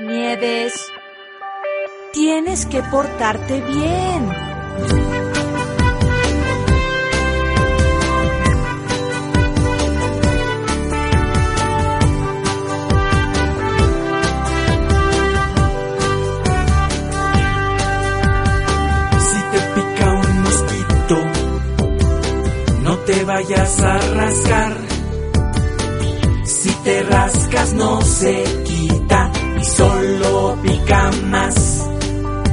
Nieves, tienes que portarte bien. No te vayas a rascar. Si te rascas no se quita y solo pica más.